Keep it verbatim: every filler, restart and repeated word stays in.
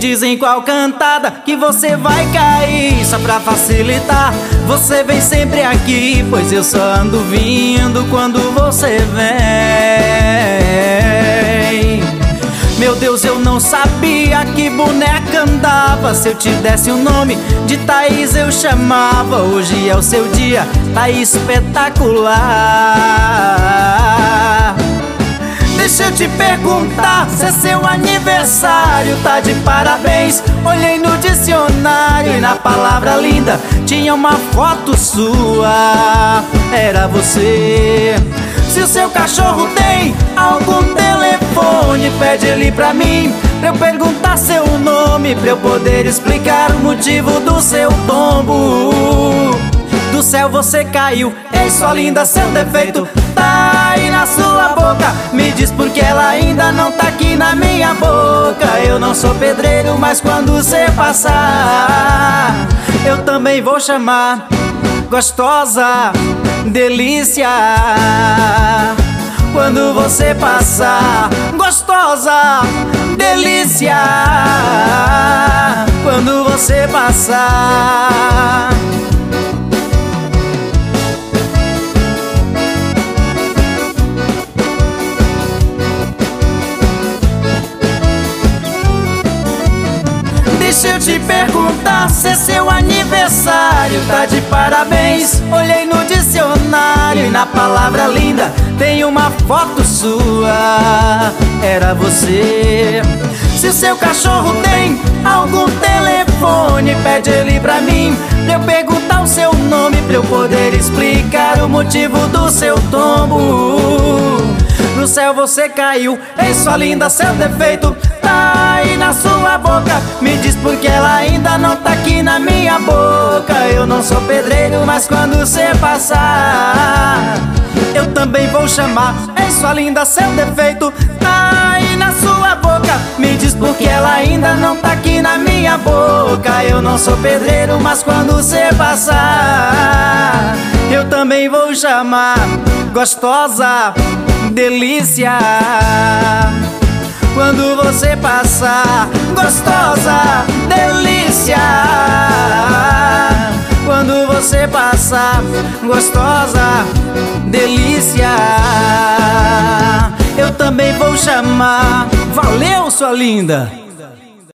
dizem qual cantada que você vai cair. Só pra facilitar, você vem sempre aqui, pois eu só ando vindo quando você vem. Meu Deus, eu não sabia que boneca andava. Se eu te desse o nome de Thaís eu chamava. Hoje é o seu dia, tá espetacular. Deixa eu te perguntar, se é seu aniversário, tá de parabéns. Olhei no dicionário e na palavra linda tinha uma foto sua, era você. Se o seu cachorro tem algum telefone, pede ele pra mim, pra eu perguntar seu nome, pra eu poder explicar o motivo do seu tombo. Do céu você caiu, ei sua linda, seu defeito tá aí na sua boca. Me diz por que ela ainda não tá aqui na minha boca. Eu não sou pedreiro, mas quando você passar eu também vou chamar. Gostosa, delícia, quando você passar. Gostosa, delícia, quando você passar. Deixa eu te perguntar, se é seu aniversário, tá de parabéns. Olhei no dicionário e na palavra linda tem uma foto sua, era você. Se o seu cachorro tem algum telefone, pede ele pra mim, pra eu perguntar o seu nome, pra eu poder explicar o motivo do seu tombo. No céu você caiu, ei sua linda, seu defeito tá aí na sua boca. Me diz por que ela ainda não tá aqui na minha boca. Eu não sou pedreiro, mas quando você passar eu também vou chamar. Ei sua linda, seu defeito tá aí na sua boca. Me diz por que ela ainda não tá aqui na minha boca. Eu não sou pedreiro, mas quando você passar eu também vou chamar. Gostosa, delícia, quando você passar. Gostosa, delícia, quando você passar. Gostosa, delícia, eu também vou chamar. Valeu, sua linda!